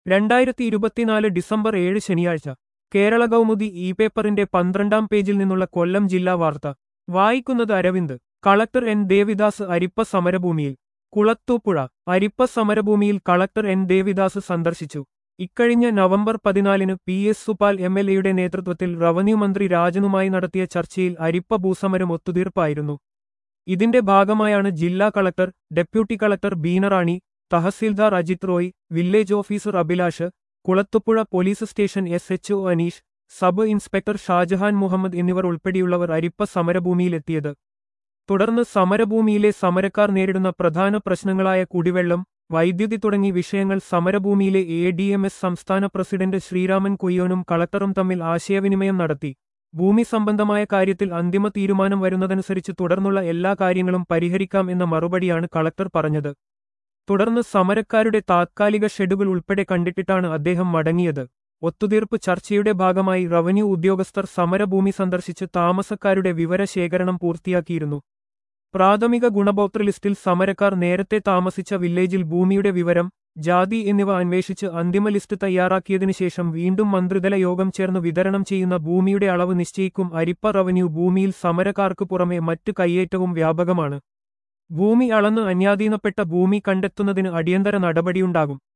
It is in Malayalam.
2024 ഡിസംബർ 7 ശനിയാഴ്ച കേരള കൗമുദി പേപ്പറിന്റെ 12-ാം പേജിൽ നിന്നുള്ള കൊല്ലം ജില്ലാ വാർത്ത വായിക്കുന്നത് അരവിന്ദ്. കളക്ടർ എൻ ദേവിദാസ് അരിപ്പ സമരഭൂമിയിൽ. കുളത്തൂപ്പുഴ. അരിപ്പ സമരഭൂമിയിൽ കളക്ടർ എൻ ദേവിദാസ് സന്ദർശിച്ചു. ഇക്കഴിഞ്ഞ നവംബർ 14-ന് PS സുപാൽ MLAയുടെ നേതൃത്വത്തിൽ റവന്യൂ മന്ത്രി രാജനുമായി നടത്തിയ ചർച്ചയിൽ അരിപ്പ ഭൂസമരം ഒത്തുതീർപ്പായിരുന്നു. ഇതിന്റെ ഭാഗമായാണ് ജില്ലാ കളക്ടർ, ഡെപ്യൂട്ടി കളക്ടർ ബീനറാണി, തഹസിൽദാർ Ajith Roy, village officer Abhilash, Kulathupuzha police station SHO Aneesh, sub inspector Shajahan Muhammad എന്നിവർ ഉൾപ്പെടെയുള്ളവർ അരിപ്പ സമരഭൂമിയിലെത്തിയത്. തുടർന്ന് സമരഭൂമിയിലെ സമരക്കാർ നേരിടുന്ന പ്രധാന പ്രശ്നങ്ങളായ കുടിവെള്ളം, വൈദ്യുതി തുടങ്ങി വിഷയങ്ങൾ സമരഭൂമിയിലെ ADMS സംസ്ഥാന പ്രസിഡന്റ് ശ്രീരാമൻ കൊയ്യോനും കളക്ടറും തമ്മിൽ ആശയവിനിമയം നടത്തി. ഭൂമി സംബന്ധമായ കാര്യത്തിൽ അന്തിമ തീരുമാനം വരുന്നതനുസരിച്ച് തുടർന്നുള്ള എല്ലാ കാര്യങ്ങളും പരിഹരിക്കാം എന്ന മറുപടിയാണ് കളക്ടർ പറഞ്ഞത്. തുടർന്ന് സമരക്കാരുടെ താത്കാലിക ഷെഡുകൾ ഉൾപ്പെടെ കണ്ടിട്ടിട്ടാണ് അദ്ദേഹം മടങ്ങിയത്. ഒത്തുതീർപ്പ് ചർച്ചയുടെ ഭാഗമായി റവന്യൂ ഉദ്യോഗസ്ഥർ സമരഭൂമി സന്ദർശിച്ച് താമസക്കാരുടെ വിവരശേഖരണം പൂർത്തിയാക്കിയിരുന്നു. പ്രാഥമിക ഗുണഭോക്തൃ ലിസ്റ്റിൽ സമരക്കാർ നേരത്തെ താമസിച്ച വില്ലേജിൽ ഭൂമിയുടെ വിവരം, ജാതി എന്നിവ അന്വേഷിച്ച് അന്തിമ ലിസ്റ്റ് തയ്യാറാക്കിയതിനു ശേഷം വീണ്ടും മന്ത്രിതല യോഗം ചേർന്ന് വിതരണം ചെയ്യുന്ന ഭൂമിയുടെ അളവ് നിശ്ചയിക്കും. അരിപ്പ റവന്യൂ ഭൂമിയിൽ സമരക്കാർക്ക് പുറമെ മറ്റ് കയ്യേറ്റവും വ്യാപകമാണ്. ഭൂമി അളന്ന് അന്യാധീനപ്പെട്ട ഭൂമി കണ്ടെത്തുന്നതിന് അടിയന്തര നടപടിയുണ്ടാകും.